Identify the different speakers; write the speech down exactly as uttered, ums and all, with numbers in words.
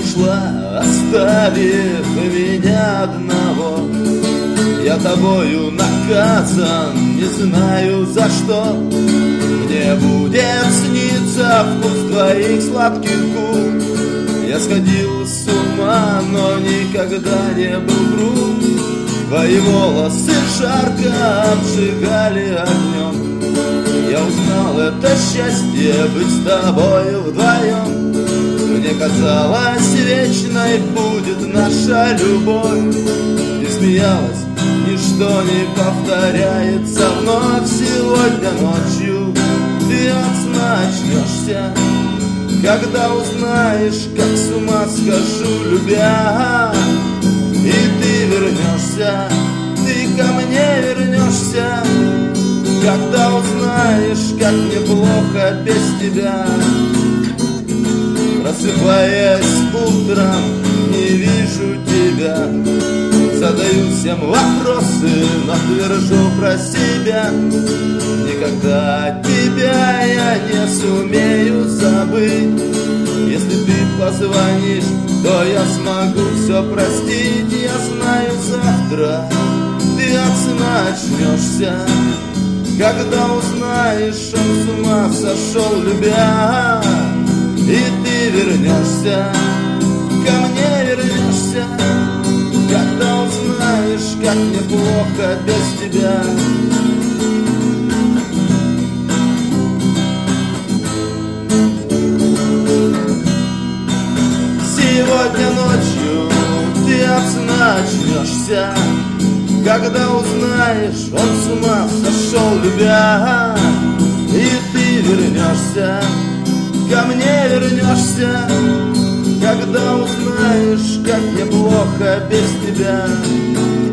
Speaker 1: ушла, оставив меня одного. Я тобою наказан, не знаю за что. Мне будет сниться вкус твоих сладких губ. Я сходил с ума, но никогда не был груб. Твои волосы жарко обжигали огнем. Я узнал это счастье, быть с тобою вдвоем. Мне казалось, вечной будет наша любовь. Ты смеялась, ничто не повторяется вновь. Сегодня ночью ты от сна очнешься, когда узнаешь, как с ума схожу, любя. И ты вернешься, ты ко мне вернешься, когда узнаешь, как мне плохо без тебя. Просыпаясь утром, не вижу тебя. Задаю всем вопросы, но твержу про себя. Никогда тебя я не сумею забыть. Если ты позвонишь, то я смогу все простить. Я знаю, завтра ты от сна очнешься, когда узнаешь, он с ума сошел, любя. И ты вернешься, ко мне вернешься, когда узнаешь, как мне плохо без тебя. Сегодня ночью ты от сна очнешься, когда узнаешь, он с ума сошел, любя. И ты вернешься, ко мне вернешься, когда узнаешь, как мне плохо без тебя.